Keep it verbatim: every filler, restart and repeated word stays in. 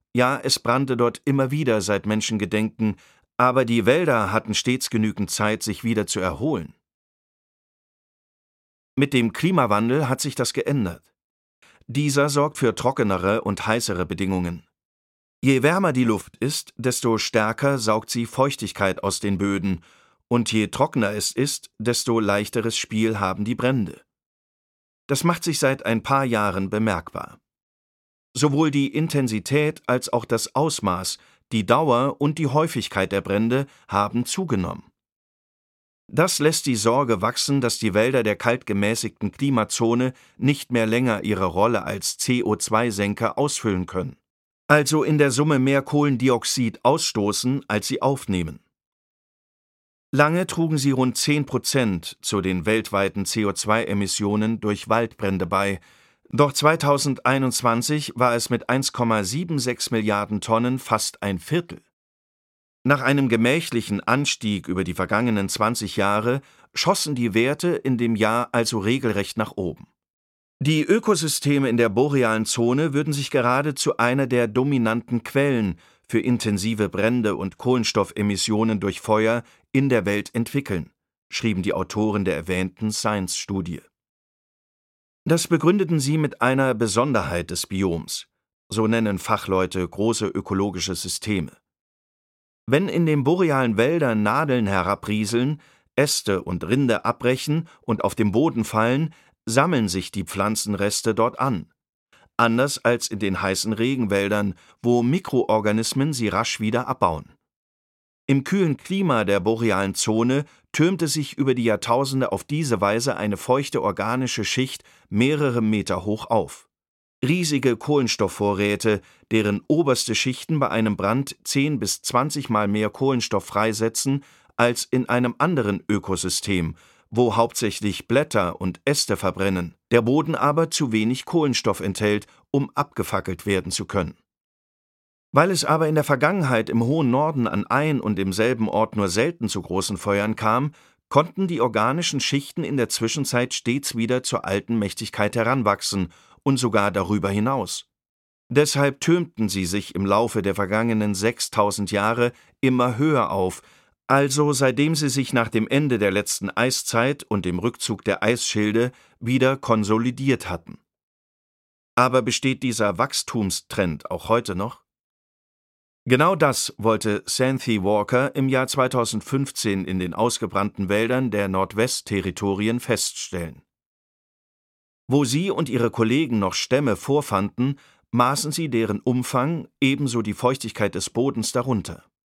Ja, es brannte dort immer wieder seit Menschengedenken, aber die Wälder hatten stets genügend Zeit, sich wieder zu erholen. Mit dem Klimawandel hat sich das geändert. Dieser sorgt für trockenere und heißere Bedingungen. Je wärmer die Luft ist, desto stärker saugt sie Feuchtigkeit aus den Böden, und je trockener es ist, desto leichteres Spiel haben die Brände. Das macht sich seit ein paar Jahren bemerkbar. Sowohl die Intensität als auch das Ausmaß, die Dauer und die Häufigkeit der Brände haben zugenommen. Das lässt die Sorge wachsen, dass die Wälder der kalt gemäßigten Klimazone nicht mehr länger ihre Rolle als C O zwei Senker ausfüllen können, also in der Summe mehr Kohlendioxid ausstoßen, als sie aufnehmen. Lange trugen sie rund zehn Prozent zu den weltweiten C O zwei Emissionen durch Waldbrände bei, doch zweitausendeinundzwanzig war es mit eins Komma sechsundsiebzig Milliarden Tonnen fast ein Viertel. Nach einem gemächlichen Anstieg über die vergangenen zwanzig Jahre schossen die Werte in dem Jahr also regelrecht nach oben. Die Ökosysteme in der borealen Zone würden sich gerade zu einer der dominanten Quellen für intensive Brände und Kohlenstoffemissionen durch Feuer in der Welt entwickeln, schrieben die Autoren der erwähnten Science-Studie. Das begründeten sie mit einer Besonderheit des Bioms, so nennen Fachleute große ökologische Systeme. Wenn in den borealen Wäldern Nadeln herabrieseln, Äste und Rinde abbrechen und auf den Boden fallen, sammeln sich die Pflanzenreste dort an. Anders als in den heißen Regenwäldern, wo Mikroorganismen sie rasch wieder abbauen. Im kühlen Klima der borealen Zone türmte sich über die Jahrtausende auf diese Weise eine feuchte organische Schicht mehrere Meter hoch auf. Riesige Kohlenstoffvorräte, deren oberste Schichten bei einem Brand zehn bis zwanzig Mal mehr Kohlenstoff freisetzen als in einem anderen Ökosystem, wo hauptsächlich Blätter und Äste verbrennen, der Boden aber zu wenig Kohlenstoff enthält, um abgefackelt werden zu können. Weil es aber in der Vergangenheit im hohen Norden an ein und demselben Ort nur selten zu großen Feuern kam, konnten die organischen Schichten in der Zwischenzeit stets wieder zur alten Mächtigkeit heranwachsen und sogar darüber hinaus. Deshalb türmten sie sich im Laufe der vergangenen sechstausend Jahre immer höher auf, also seitdem sie sich nach dem Ende der letzten Eiszeit und dem Rückzug der Eisschilde wieder konsolidiert hatten. Aber besteht dieser Wachstumstrend auch heute noch? Genau das wollte Xanthi Walker im Jahr zweitausendfünfzehn in den ausgebrannten Wäldern der Nordwest-Territorien feststellen. Wo sie und ihre Kollegen noch Stämme vorfanden, maßen sie deren Umfang, ebenso die Feuchtigkeit des Bodens darunter.